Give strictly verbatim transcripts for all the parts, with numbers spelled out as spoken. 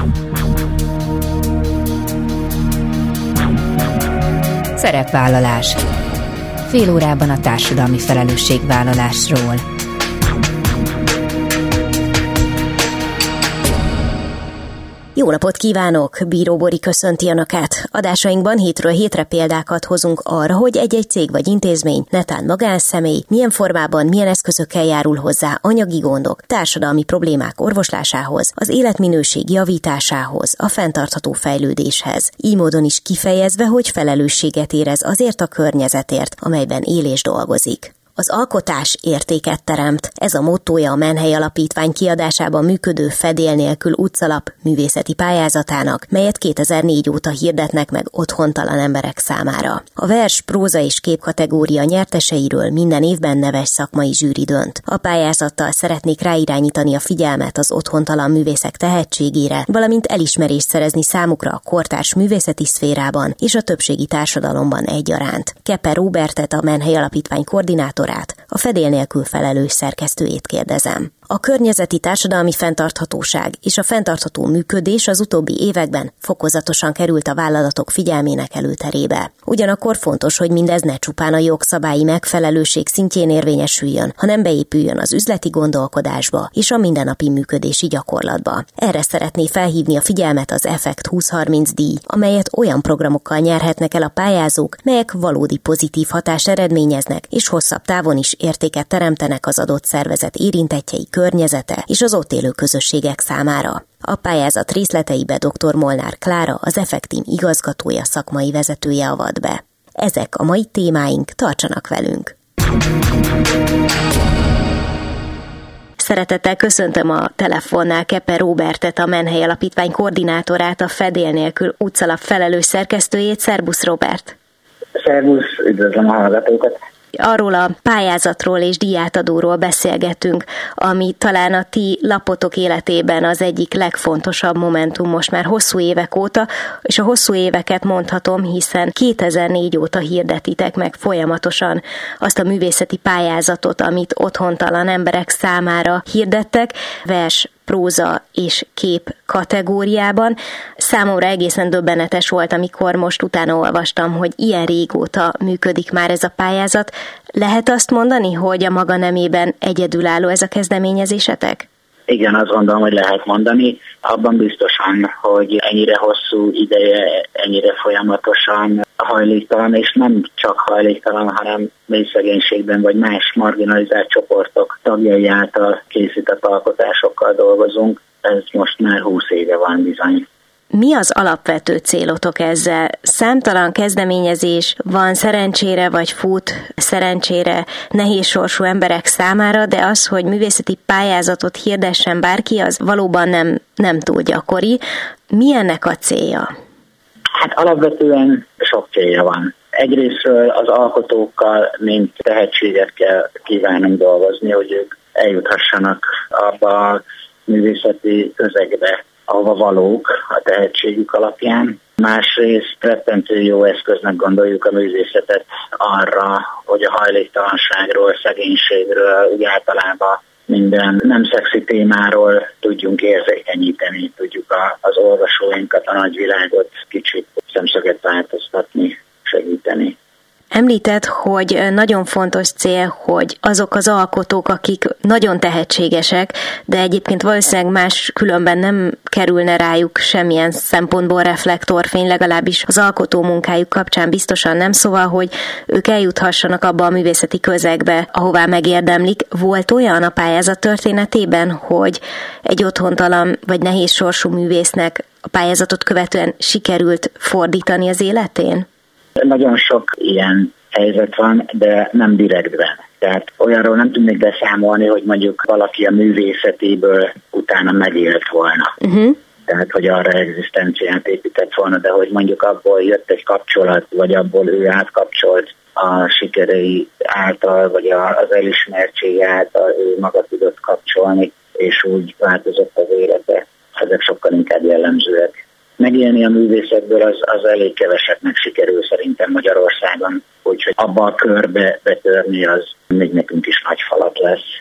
Szerepvállalás. Fél órában a társadalmi felelősségvállalásról. Jó napot kívánok! Bíró Bori köszönti Önöket. Adásainkban hétről hétre példákat hozunk arra, hogy egy-egy cég vagy intézmény, netán magánszemély, milyen formában, milyen eszközökkel járul hozzá anyagi gondok, társadalmi problémák orvoslásához, az életminőség javításához, a fenntartható fejlődéshez. Így módon is kifejezve, hogy felelősséget érez azért a környezetért, amelyben él és dolgozik. Az alkotás értéket teremt. Ez a mottója a Menhely Alapítvány kiadásában működő Fedél nélkül utcalap művészeti pályázatának, melyet kétezer-négy óta hirdetnek meg otthontalan emberek számára. A vers, próza és kép kategória nyerteseiről minden évben neves szakmai zsűri dönt. A pályázattal szeretnék ráirányítani a figyelmet az otthontalan művészek tehetségére, valamint elismerést szerezni számukra a kortárs művészeti szférában és a többségi társadalomban egyaránt. Keper Róbertet, a Menhely Alapítvány koordinátor, a Fedél nélkül felelős szerkesztőjét kérdezem. A környezeti társadalmi fenntarthatóság és a fenntartható működés az utóbbi években fokozatosan került a vállalatok figyelmének előterébe. Ugyanakkor fontos, hogy mindez ne csupán a jogszabályi megfelelőség szintjén érvényesüljön, hanem beépüljön az üzleti gondolkodásba és a mindennapi működési gyakorlatba. Erre szeretné felhívni a figyelmet az Effekt húsz-harminc díj, amelyet olyan programokkal nyerhetnek el a pályázók, melyek valódi pozitív hatást eredményeznek és hosszabb távon is értéket teremtenek az adott szervezet érintettjei környezete és az ott élő közösségek számára. A pályázat részleteibe dr. Molnár Klára, az Effektim igazgatója, szakmai vezetője avat be. Ezek a mai témáink, tartsanak velünk! Szeretettel köszöntöm a telefonnál Keper Róbertet, a Menhely Alapítvány koordinátorát, a Fedél nélkül utcalap felelős szerkesztőjét. Szerbusz, Róbert! Szervusz, üdvözlöm a hallgatókat! Arról a pályázatról és díjátadóról beszélgetünk, ami talán a ti lapotok életében az egyik legfontosabb momentum most már hosszú évek óta, és a hosszú éveket mondhatom, hiszen kétezer-négy óta hirdetitek meg folyamatosan azt a művészeti pályázatot, amit otthontalan emberek számára hirdettek, vers, próza és kép kategóriában. Számomra egészen döbbenetes volt, amikor most utána olvastam, hogy ilyen régóta működik már ez a pályázat. Lehet azt mondani, hogy a maga nemében egyedülálló ez a kezdeményezésetek? Igen, azt gondolom, hogy lehet mondani. Abban biztosan, hogy ennyire hosszú ideje, ennyire folyamatosan hajléktalan, és nem csak hajléktalan, hanem mély szegénységben vagy más marginalizált csoportok tagjai által készített alkotásokkal dolgozunk. Ez most már húsz éve van bizony. Mi az alapvető célotok ezzel? Számtalan kezdeményezés van szerencsére vagy fut szerencsére nehéz sorsú emberek számára, de az, hogy művészeti pályázatot hirdessen bárki, az valóban nem, nem túl gyakori. Mi ennek a célja? Hát alapvetően sok célja van. Egyrésztről az alkotókkal, mint tehetségekkel kívánunk dolgozni, hogy ők eljuthassanak abba a művészeti közegbe, ahova valók a tehetségük alapján. Másrészt rettentő jó eszköznek gondoljuk a művészetet arra, hogy a hajléktalanságról, szegénységről, úgy általában minden nem szexi témáról tudjunk érzékenyíteni, tudjuk a, az olvasóinkat, a nagyvilágot kicsit szemszöget változtatni, segíteni. Említett, hogy nagyon fontos cél, hogy azok az alkotók, akik nagyon tehetségesek, de egyébként valószínűleg más különben nem kerülne rájuk semmilyen szempontból reflektorfény, legalábbis az alkotó munkájuk kapcsán biztosan nem, szóval, hogy ők eljuthassanak abba a művészeti közegbe, ahová megérdemlik. Volt olyan a pályázat történetében, hogy egy otthontalan vagy nehéz sorsú művésznek a pályázatot követően sikerült fordítani az életén? Nagyon sok ilyen helyzet van, de nem direktben. Tehát olyanról nem tudnék beszámolni, hogy mondjuk valaki a művészetéből utána megélt volna. Uh-huh. Tehát, hogy arra egzisztenciát épített volna, de hogy mondjuk abból jött egy kapcsolat, vagy abból ő átkapcsolt a sikerei által, vagy az elismertsége által ő maga tudott kapcsolni, és úgy változott az élete. Ezek sokkal inkább jellemzőek. Megélni a művészetből az, az elég keveseknek sikerül szerintem Magyarországon, úgyhogy abba a körbe betörni az még nekünk is nagy falat lesz.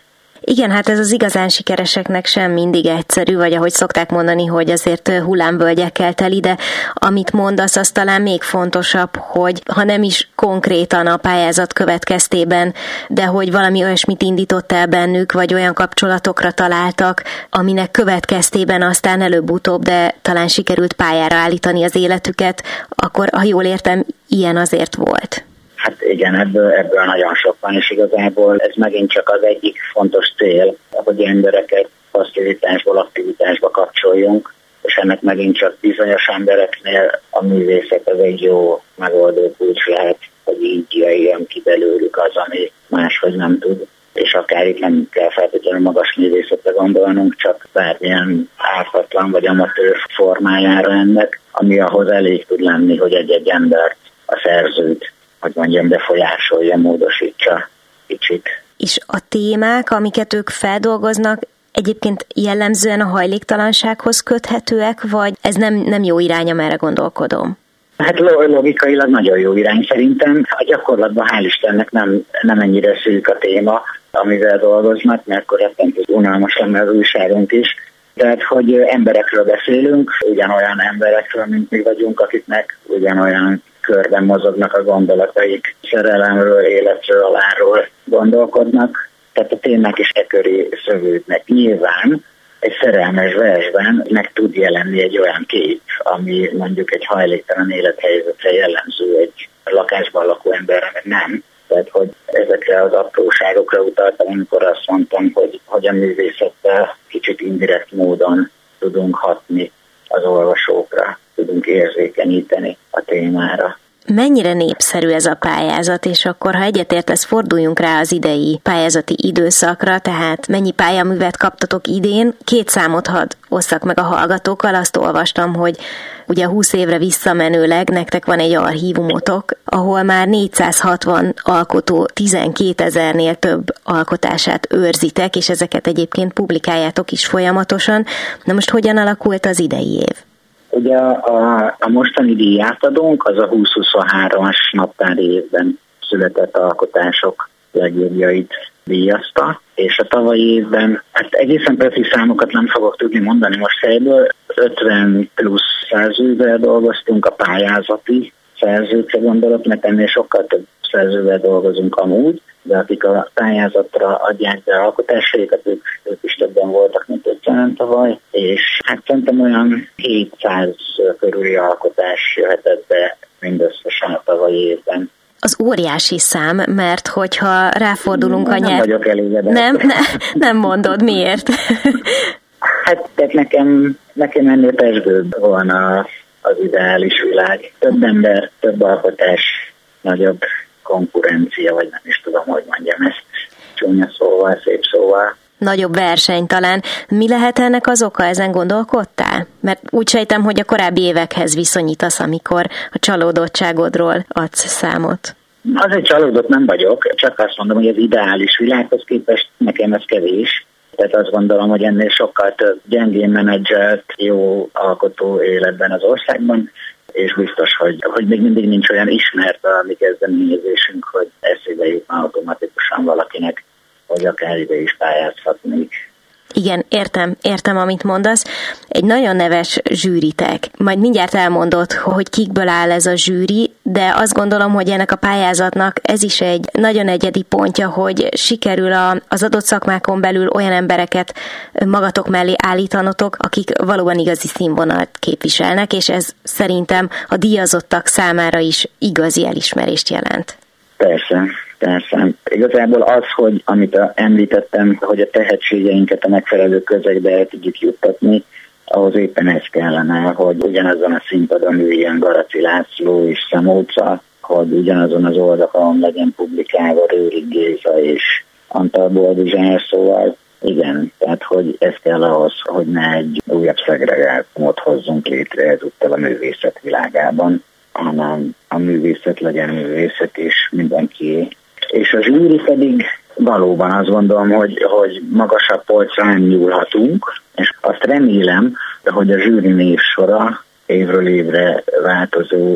Igen, hát ez az igazán sikereseknek sem mindig egyszerű, vagy ahogy szokták mondani, hogy azért hullámvölgyekkel teli, de amit mondasz, az talán még fontosabb, hogy ha nem is konkrétan a pályázat következtében, de hogy valami olyasmit indított el bennük, vagy olyan kapcsolatokra találtak, aminek következtében aztán előbb-utóbb, de talán sikerült pályára állítani az életüket, akkor, ha jól értem, ilyen azért volt. Hát igen, ebből, ebből nagyon sok van, és igazából ez megint csak az egyik fontos cél, hogy embereket passzivitásból aktivitásba kapcsoljunk, és ennek megint csak bizonyos embereknél a művészet az egy jó megoldó kulcs lehet, hogy így jöjjön ki belőlük az, ami máshogy nem tud. És akár itt nem kell feltétlenül magas művészetre gondolnunk, csak bármilyen ártatlan vagy amatőr formájára ennek, ami ahhoz elég tud lenni, hogy egy-egy embert, a szerzőt, hogy mondjam, befolyásolja, módosítsa kicsit. És a témák, amiket ők feldolgoznak, egyébként jellemzően a hajléktalansághoz köthetőek, vagy ez nem, nem jó irány, amerre gondolkodom? Hát logikailag nagyon jó irány szerintem. A gyakorlatban hál' Istennek nem, nem ennyire szűk a téma, amivel dolgoznak, mert akkor rettentő unalmas lenne az újságunk is. Tehát, hogy emberekről beszélünk, ugyanolyan emberekről, mint mi vagyunk, akiknek ugyanolyan körben mozognak a gondolataik, szerelemről, életről, halálról gondolkodnak. Tehát a témák is e köré szövődnek. Nyilván egy szerelmes versben meg tud jelenni egy olyan kép, ami mondjuk egy hajléktalan élethelyzetre jellemző, egy lakásban lakó emberre nem. Tehát, hogy ezekre az apróságokra utaltam, amikor azt mondtam, hogy, hogy a művészettel kicsit indirekt módon tudunk hatni az olvasókra, tudunk érzékenyíteni a témára. Mennyire népszerű ez a pályázat, és akkor, ha egyetértesz, forduljunk rá az idei pályázati időszakra, tehát mennyi pályaművet kaptatok idén? Két számot hadd osszak meg a hallgatókkal, azt olvastam, hogy ugye húsz évre visszamenőleg nektek van egy archívumotok, ahol már négyszázhatvan alkotó tizenkétezernél több alkotását őrzitek, és ezeket egyébként publikáljátok is folyamatosan. Na most hogyan alakult az idei év? Ugye a, a mostani díjátadónk az a húsz-huszonhármas naptári évben született alkotások legjobbjait díjazta, és a tavalyi évben, hát egészen precíz számokat nem fogok tudni mondani most helyből, ötven plusz szerzővel dolgoztunk, a pályázati szerzőkre gondolok, mert ennél sokkal több szerzővel dolgozunk amúgy, de akik a pályázatra adják be alkotásaikat, ők, ők is többen voltak, mint ötven tavaly, és hát szerintem olyan hétszáz körüli alkotás jöhetett be mindösszesen a tavalyi évben. Az óriási szám, mert hogyha ráfordulunk nem a nyelv... Nem vagyok elégedett. Nem, ne, nem mondod, miért? Hát tehát nekem, nekem ennél pesgőbb volna az ideális világ. Több ember, több alkotás, nagyobb konkurencia, vagy nem is tudom, hogy mondjam ezt csúnya szóval, szép szóval. Nagyobb verseny talán. Mi lehet ennek az oka, ezen gondolkodtál? Mert úgy sejtem, hogy a korábbi évekhez viszonyítasz, amikor a csalódottságodról adsz számot. Azért csalódott nem vagyok, csak azt mondom, hogy az ideális világhoz képest nekem ez kevés. Tehát azt gondolom, hogy ennél sokkal több gyengén menedzselt, jó alkotó életben az országban, és biztos, hogy, hogy még mindig nincs olyan ismert a mi kezdeményezésünk, hogy eszébe jutna automatikusan valakinek, hogy akár ide is pályázhatnék. Igen, értem, értem, amit mondasz. Egy nagyon neves zsűritek. Majd mindjárt elmondod, hogy kikből áll ez a zsűri, de azt gondolom, hogy ennek a pályázatnak ez is egy nagyon egyedi pontja, hogy sikerül a, az adott szakmákon belül olyan embereket magatok mellé állítanotok, akik valóban igazi színvonalat képviselnek, és ez szerintem a díjazottak számára is igazi elismerést jelent. Persze. Persze. Igazából az, hogy amit említettem, hogy a tehetségeinket a megfelelő közegbe el tudjuk juttatni, ahhoz éppen ez kellene, hogy ugyanazon a színpadon üljen Garaci László és Szemóca, hogy ugyanazon az oldalon legyen publikálva Rőrig Géza és Antal Boldizsár, szóval igen, tehát hogy ez kell ahhoz, hogy ne egy újabb szegregátumot hozzunk létre ezúttal a művészet világában, hanem a művészet legyen művészet és mindenki. És a zsűri pedig valóban azt gondolom, hogy, hogy magasabb polcra nem nyúlhatunk, és azt remélem, hogy a zsűri névsora évről évre változó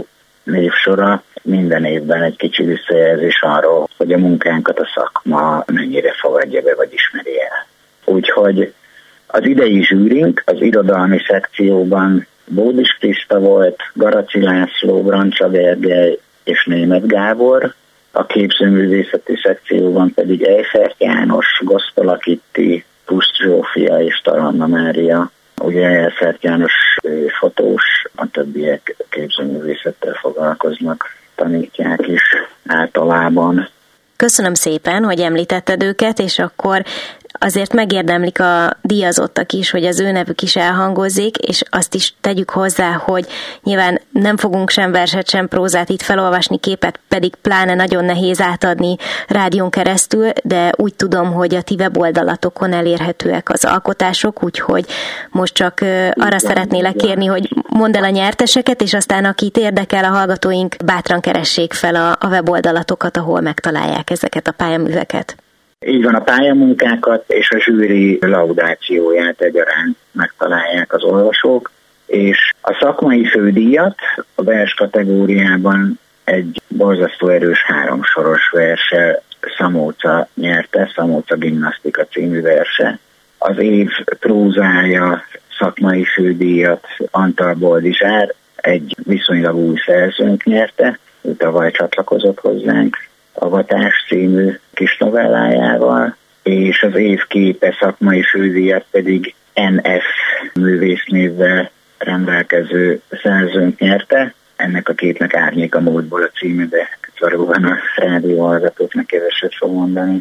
névsora, minden évben egy kicsi visszajelzés arról, hogy a munkánkat a szakma mennyire fogadja be, vagy ismeri el. Úgyhogy az idei zsűrink az irodalmi szekcióban Bódis Kriszta volt, Garaci László, Brancsa Gergely és Németh Gábor, a képzőművészeti szekcióban pedig Eiffert János, Gosztola Kitti, Puszt Zsófia és Taranna Mária. Ugye Eiffert János fotós, a többiek képzőművészettel foglalkoznak, tanítják is általában. Köszönöm szépen, hogy említetted őket, és akkor azért megérdemlik a díjazottak is, hogy az ő nevük is elhangozzék, és azt is tegyük hozzá, hogy nyilván nem fogunk sem verset, sem prózát itt felolvasni, képet pedig pláne nagyon nehéz átadni rádión keresztül, de úgy tudom, hogy a ti weboldalatokon elérhetőek az alkotások, úgyhogy most csak arra szeretnélek kérni, hogy mondd el a nyerteseket, és aztán akit érdekel a hallgatóink, bátran keressék fel a, a weboldalatokat, ahol megtalálják ezeket a pályaműveket. Így van, a pályamunkákat és a zsűri laudációját egyaránt megtalálják az olvasók, és a szakmai fődíjat a vers kategóriában egy borzasztó erős háromsoros verse Szamóca nyerte, Szamóca Gimnasztika című verse. Az év prózája szakmai fődíjat Antal Boldizsár, egy viszonylag új szerzőnk nyerte, ő tavaly csatlakozott hozzánk Avatás című kis novellájával, és az év képe szakmai fődíjat pedig en ef művésznévvel rendelkező szerzőnk nyerte. Ennek a képnek Árnyék a múltból a címe, de valóban a rádióhallgatóknak keveset fog mondani.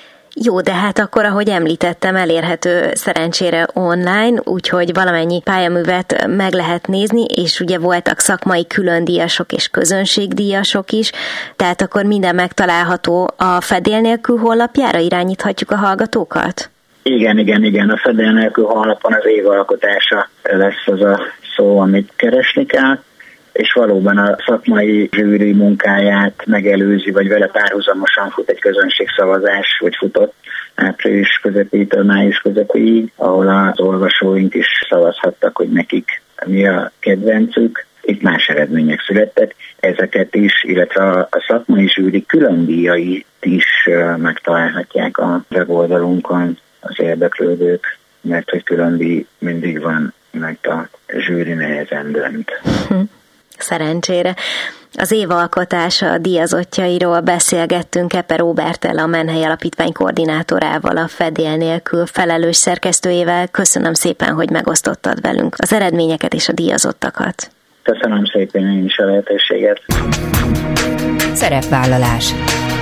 Jó, de hát akkor, ahogy említettem, elérhető szerencsére online, úgyhogy valamennyi pályaművet meg lehet nézni, és ugye voltak szakmai különdíjasok és közönségdíjasok is, tehát akkor minden megtalálható a Fedél nélkül honlapjára, irányíthatjuk a hallgatókat? Igen, igen, igen, a Fedél nélkül honlapon az évalkotása lesz az a szó, amit keresni kell, és valóban a szakmai zsűri munkáját megelőzi, vagy vele párhuzamosan fut egy közönségszavazás, vagy futott április közepétől május közepéig, ahol az olvasóink is szavazhattak, hogy nekik mi a kedvencük. Itt más eredmények születtek, ezeket is, illetve a szakmai zsűri külön díjait is megtalálhatják a weboldalunkon az érdeklődők, mert hogy külön díj mindig van, mert a zsűri nehezen dönt. Szerencsére. Az évalkotása díjazottjairól beszélgettünk Epe Róberttel, a Menhely Alapítvány koordinátorával, a Fedél nélkül felelős szerkesztőjével. Köszönöm szépen, hogy megosztottad velünk az eredményeket és a díjazottakat. Köszönöm szépen én is a lehetőséget. Szerepvállalás.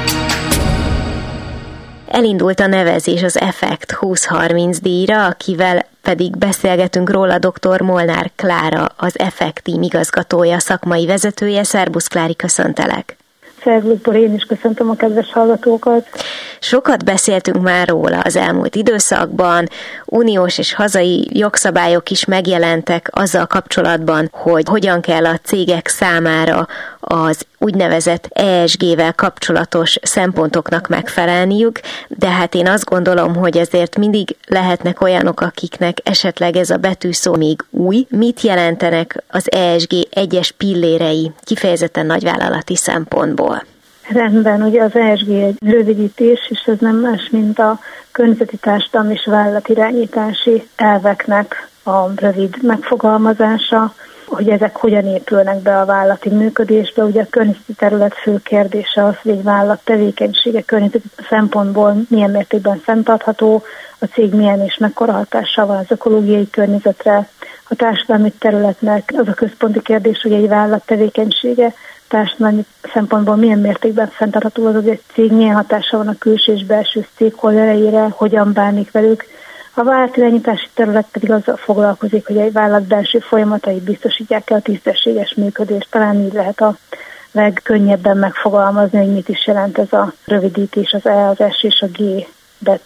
Elindult a nevezés az Effekt húsz harminc díjra, akivel pedig beszélgetünk róla dr. Molnár Klára, az Effekt tím igazgatója, szakmai vezetője. Szerbusz Klári, köszöntelek! Szervuszból én is köszöntöm a kedves hallgatókat. Sokat beszéltünk már róla az elmúlt időszakban, uniós és hazai jogszabályok is megjelentek azzal kapcsolatban, hogy hogyan kell a cégek számára az úgynevezett E S G-vel kapcsolatos szempontoknak megfelelniük, de hát én azt gondolom, hogy ezért mindig lehetnek olyanok, akiknek esetleg ez a betűszó még új. Mit jelentenek az E S G egyes pillérei kifejezetten nagyvállalati szempontból? Rendben, ugye az E S G egy rövidítés, és ez nem más, mint a környezeti társadalmi és vállalatirányítási elveknek a rövid megfogalmazása, hogy ezek hogyan épülnek be a vállalati működésbe. Ugye a környezeti terület fő kérdése az, hogy egy vállalat tevékenysége környezeti szempontból milyen mértékben fenntartható, a cég milyen és mekkora hatással van az ökológiai környezetre. A társadalmi területnek az a központi kérdés, hogy egy vállalat tevékenysége társadalmi szempontból milyen mértékben fenntartható az, hogy egy cég milyen hatással van a külső és belső stakeholdereire, hogyan bánik velük. A vállalatirányítási terület pedig azzal foglalkozik, hogy egy vállalat belső folyamatai biztosítják el a tisztességes működést. Talán így lehet a legkönnyebben megfogalmazni, hogy mit is jelent ez a rövidítés, az E, az S és a G betű.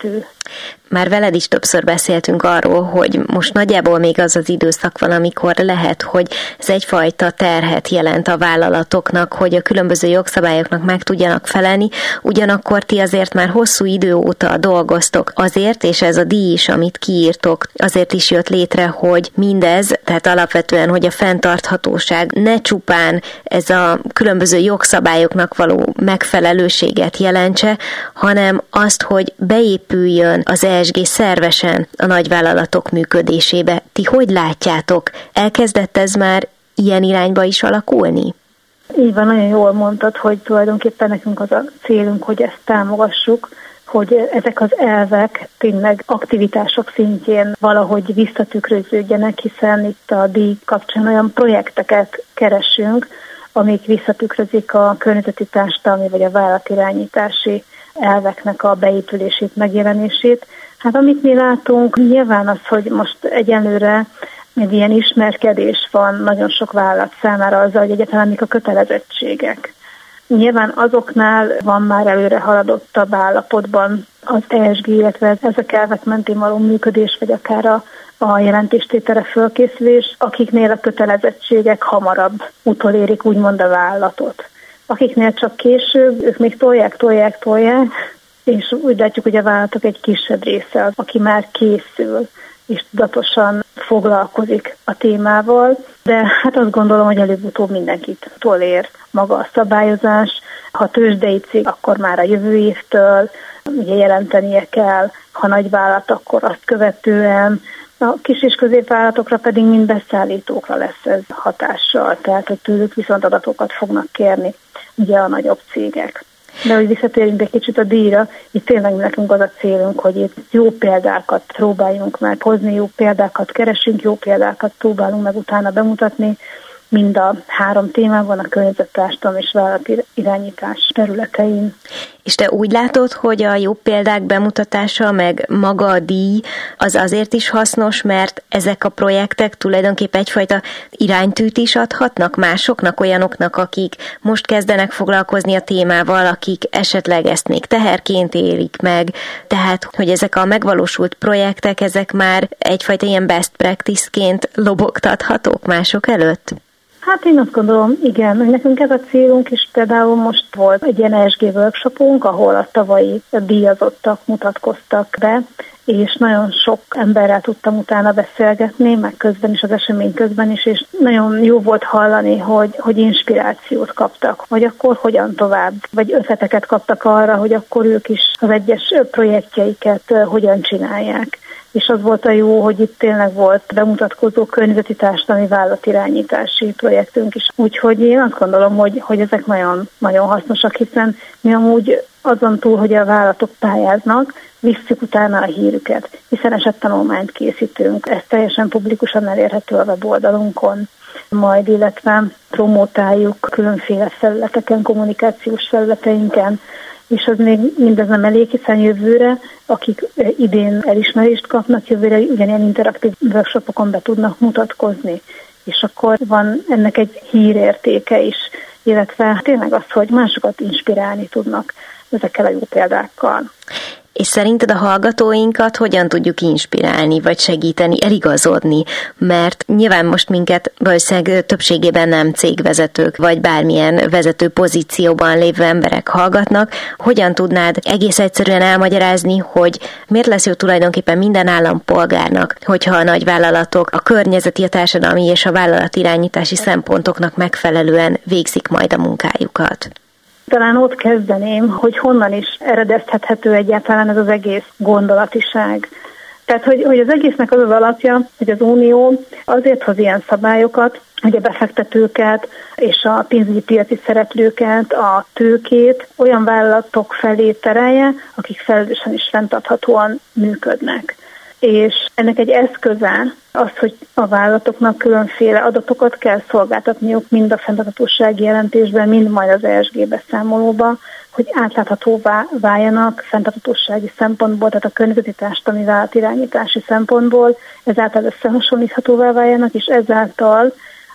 Már veled is többször beszéltünk arról, hogy most nagyjából még az az időszak van, amikor lehet, hogy ez egyfajta terhet jelent a vállalatoknak, hogy a különböző jogszabályoknak meg tudjanak felelni, ugyanakkor ti azért már hosszú idő óta dolgoztok azért, és ez a díj is, amit kiírtok, azért is jött létre, hogy mindez, tehát alapvetően, hogy a fenntarthatóság ne csupán ez a különböző jogszabályoknak való megfelelőséget jelentse, hanem azt, hogy beépüljön az E S G szervesen a nagyvállalatok működésébe. Ti hogy látjátok? Elkezdett ez már ilyen irányba is alakulni? Így van, nagyon jól mondtad, hogy tulajdonképpen nekünk az a célunk, hogy ezt támogassuk, hogy ezek az elvek tényleg aktivitások szintjén valahogy visszatükröződjenek, hiszen itt a díj kapcsán olyan projekteket keresünk, amik visszatükrözik a környezeti, társadalmi vagy a vállalatirányítási elveknek a beépülését, megjelenését. Hát amit mi látunk, nyilván az, hogy most egyenlőre egy ilyen ismerkedés van nagyon sok vállalat számára azzal, hogy egyáltalán mik a kötelezettségek. Nyilván azoknál van már előre haladottabb állapotban az E S G, illetve ezek elvek mentén való működés, vagy akár a, a jelentéstételre fölkészülés, akiknél a kötelezettségek hamarabb utolérik úgymond a vállalatot. Akiknél csak később, ők még tolják, tolják, tolják, és úgy látjuk, hogy a vállalatok egy kisebb része az, aki már készül, és tudatosan foglalkozik a témával, de hát azt gondolom, hogy előbb-utóbb mindenkit tolér maga a szabályozás. Ha tőzsdei cég, akkor már a jövő évtől ugye jelentenie kell, ha nagy vállalat, akkor azt követően. A kis és középvállalatokra pedig mind beszállítókra lesz ez hatással, tehát hogy tőlük viszont adatokat fognak kérni ugye a nagyobb cégek. De hogy visszatérjünk egy kicsit a díjra, itt tényleg nekünk az a célunk, hogy itt jó példákat próbáljunk meg hozni, jó példákat keresünk, jó példákat próbálunk meg utána bemutatni, mind a három témában, a környezet, társadalom és vállalati irányítás területein. És te úgy látod, hogy a jó példák bemutatása, meg maga a díj, az azért is hasznos, mert ezek a projektek tulajdonképpen egyfajta iránytűt is adhatnak másoknak, olyanoknak, akik most kezdenek foglalkozni a témával, akik esetleg ezt még teherként élik meg. Tehát, hogy ezek a megvalósult projektek, ezek már egyfajta ilyen best practice-ként lobogtathatók mások előtt? Hát én azt gondolom, igen, hogy nekünk ez a célunk is, például most volt egy ilyen E S G workshopunk, ahol a tavalyi díjazottak mutatkoztak be, és nagyon sok emberrel tudtam utána beszélgetni, meg közben is, az esemény közben is, és nagyon jó volt hallani, hogy, hogy inspirációt kaptak, hogy akkor hogyan tovább, vagy ötleteket kaptak arra, hogy akkor ők is az egyes projektjeiket hogyan csinálják. És az volt a jó, hogy itt tényleg volt bemutatkozó környezeti, társadalmi vállalatirányítási projektünk is. Úgyhogy én azt gondolom, hogy, hogy ezek nagyon, nagyon hasznosak, hiszen mi amúgy azon túl, hogy a vállalatok pályáznak, visszük utána a hírüket, hiszen esettanulmányt készítünk. Ez teljesen publikusan elérhető a weboldalunkon, majd illetve promotáljuk különféle felületeken, kommunikációs felületeinken, és az még mindez nem elég, hiszen jövőre, akik idén elismerést kapnak, jövőre ugyanilyen interaktív workshopokon be tudnak mutatkozni. És akkor van ennek egy hírértéke is, illetve tényleg az, hogy másokat inspirálni tudnak ezekkel a jó példákkal. És szerinted a hallgatóinkat hogyan tudjuk inspirálni, vagy segíteni, eligazodni? Mert nyilván most minket valószínűleg többségében nem cégvezetők, vagy bármilyen vezető pozícióban lévő emberek hallgatnak. Hogyan tudnád egész egyszerűen elmagyarázni, hogy miért lesz jó tulajdonképpen minden állampolgárnak, hogyha a nagyvállalatok a környezeti, a társadalmi és a vállalatirányítási szempontoknak megfelelően végzik majd a munkájukat? Talán ott kezdeném, hogy honnan is eredeztethető egyáltalán ez az egész gondolatiság. Tehát, hogy, hogy az egésznek az az alapja, hogy az Unió azért hoz ilyen szabályokat, hogy a befektetőket és a pénzügyi piaci szereplőket, a tőkét olyan vállalatok felé terelje, akik felelősen és fenntarthatóan működnek. És ennek egy eszköze az, hogy a vállalatoknak különféle adatokat kell szolgáltatniuk mind a fenntarthatósági jelentésben, mind majd az E S G beszámolóba, hogy átláthatóvá váljanak fenntarthatósági szempontból, tehát a környezeti, társadalmi vállalatirányítási szempontból, ezáltal összehasonlíthatóvá váljanak, és ezáltal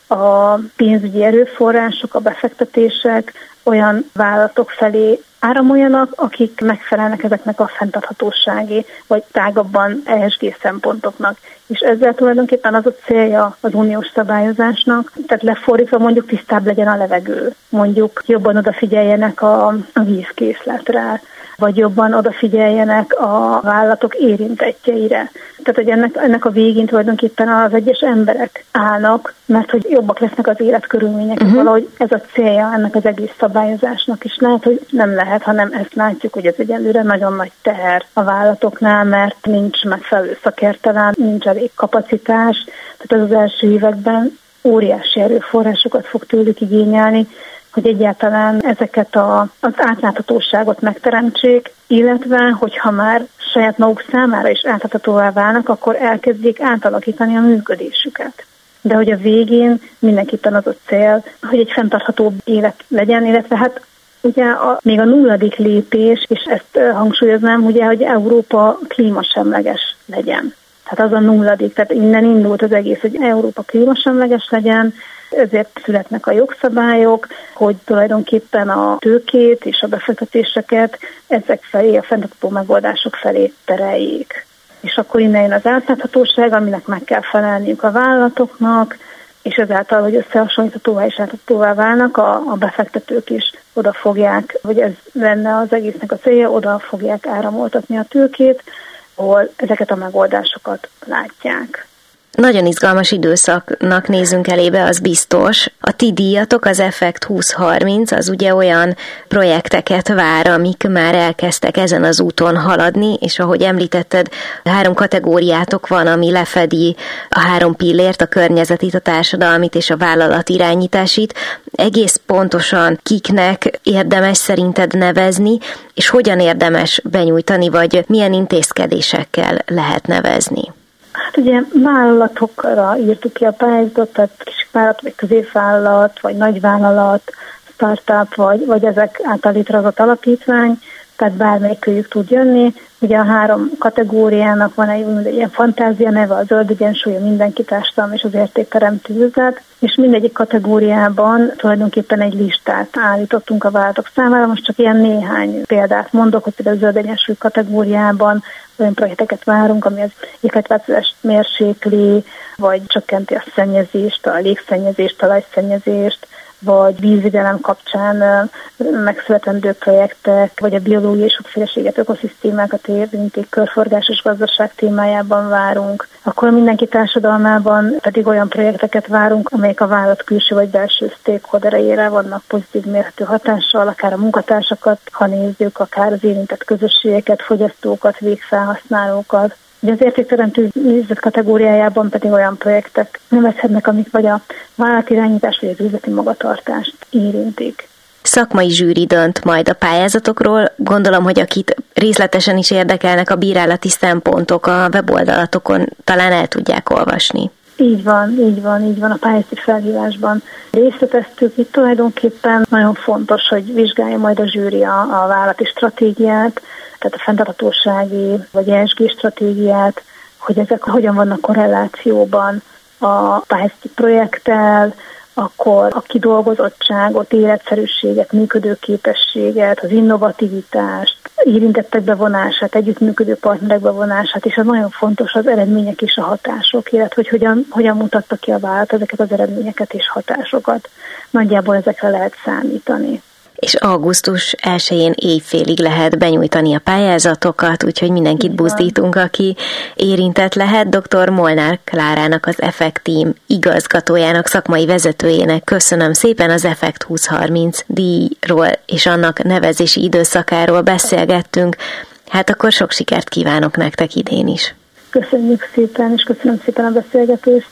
a pénzügyi erőforrások, a befektetések olyan vállalatok felé áramoljanak, akik megfelelnek ezeknek a fenntarthatósági, vagy tágabban E S G szempontoknak. És ezzel tulajdonképpen az a célja az uniós szabályozásnak, tehát lefordítva mondjuk tisztább legyen a levegő, mondjuk jobban odafigyeljenek a, a vízkészletre, vagy jobban odafigyeljenek a vállalatok érintettjeire. Tehát, hogy ennek, ennek a végén tulajdonképpen az egyes emberek állnak, mert hogy jobbak lesznek az életkörülmények, uh-huh. valahogy ez a célja ennek az egész szabályozásnak is. Lehet, hogy nem lehet, hanem ezt látjuk, hogy ez egyelőre nagyon nagy teher a vállalatoknál, mert nincs megfelelő szakértelem, nincs elég kapacitás. Tehát az az első években óriási erőforrásokat fog tőlük igényelni, hogy egyáltalán ezeket a, az átláthatóságot megteremtsék, illetve, hogyha már saját maguk számára is átláthatóvá válnak, akkor elkezdjék átalakítani a működésüket. De hogy a végén mindenképpen az a cél, hogy egy fenntarthatóbb élet legyen, illetve hát ugye a, még a nulladik lépés, és ezt hangsúlyoznám, ugye, hogy Európa klímasemleges legyen. Tehát az a nulladik, tehát innen indult az egész, hogy Európa klímasemleges legyen, ezért születnek a jogszabályok, hogy tulajdonképpen a tőkét és a befektetéseket ezek felé, a fenntartható megoldások felé tereljék. És akkor innen jön az átláthatóság, aminek meg kell felelniük a vállalatoknak, és ezáltal, hogy összehasonlíthatóvá és átláthatóvá válnak, a, a befektetők is oda fogják, vagy ez lenne az egésznek a célja, oda fogják áramoltatni a tőkét, ahol ezeket a megoldásokat látják. Nagyon izgalmas időszaknak nézünk elébe, az biztos. A ti díjatok, az Effekt húsz harminc, az ugye olyan projekteket vár, amik már elkezdtek ezen az úton haladni, és ahogy említetted, három kategóriátok van, ami lefedi a három pillért, a környezetit, a társadalmit és a vállalat irányításit. Egész pontosan kiknek érdemes szerinted nevezni, és hogyan érdemes benyújtani, vagy milyen intézkedésekkel lehet nevezni? Hát ugye vállalatokra írtuk ki a pályázatot, tehát kisvállalat, vagy középvállalat, vagy nagyvállalat, startup, vagy, vagy ezek által létrehozott alapítvány, tehát bármelyikőjük tud jönni. Ugye a három kategóriának van egy, egy ilyen fantázia neve, a zöld egyensúly, a mindenki társadalom és az értékteremtő üzlet, és mindegyik kategóriában tulajdonképpen egy listát állítottunk a vállalatok számára. Most csak ilyen néhány példát mondok, hogy például a zöld egyensúly kategóriában olyan projekteket várunk, ami az éghajlatváltozást mérsékli, vagy csökkenti a szennyezést, a légszennyezést, talajszennyezést, vagy vízvédelem kapcsán megszületendő projektek, vagy a biológiai sokféleséget, ökoszisztémákat érintik, körforgásos gazdaság témájában várunk. Akkor mindenki társadalmában pedig olyan projekteket várunk, amelyek a vállalat külső vagy belső stakeholdereire vannak pozitív mérhető hatással, akár a munkatársakat, ha nézzük, akár az érintett közösségeket, fogyasztókat, végfelhasználókat. Ugye az értékteremtő üzlet kategóriájában pedig olyan projektek nevezhetnek, amik vagy a vállalatirányítás, vagy az üzleti magatartást érintik. Szakmai zsűri dönt majd a pályázatokról. Gondolom, hogy akit részletesen is érdekelnek a bírálati szempontok, a weboldalatokon talán el tudják olvasni. Így van, így van, így van. A pályázati felhívásban részleteztük. Itt tulajdonképpen nagyon fontos, hogy vizsgálja majd a zsűri a, a vállalati stratégiát, tehát a fenntarthatósági vagy E S G stratégiát, hogy ezek hogyan vannak korrelációban a pályázati projekttel, akkor a kidolgozottságot, életszerűséget, működőképességet, az innovativitást, érintettek bevonását, együttműködő partnerek bevonását, és az nagyon fontos az eredmények és a hatások, illetve hogy hogyan, hogyan mutatta ki a vállalat ezeket az eredményeket és hatásokat. Nagyjából ezekre lehet számítani. És augusztus elsején éjfélig lehet benyújtani a pályázatokat, úgyhogy mindenkit buzdítunk, aki érintett lehet. doktor Molnár Klárának, az Effekt Team igazgatójának, szakmai vezetőjének köszönöm szépen. Az Effekt húsz harminc díjról és annak nevezési időszakáról beszélgettünk. Hát akkor sok sikert kívánok nektek idén is. Köszönjük szépen, és köszönöm szépen a beszélgetést.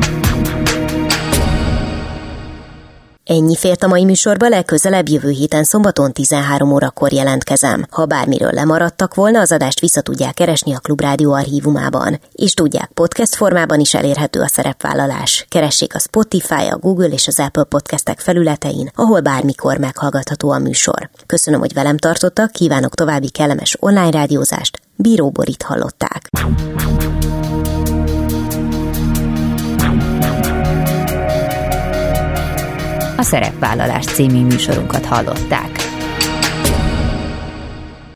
Ennyi fért a mai műsorba, legközelebb jövő héten szombaton tizenhárom órakor jelentkezem. Ha bármiről lemaradtak volna, az adást vissza tudják keresni a Klubrádió archívumában. És tudják, podcast formában is elérhető a szerepvállalás. Keressék a Spotify, a Google és az Apple podcastek felületein, ahol bármikor meghallgatható a műsor. Köszönöm, hogy velem tartottak, kívánok további kellemes online rádiózást. Bíró Borit hallották. A Szerepvállalás című műsorunkat hallották.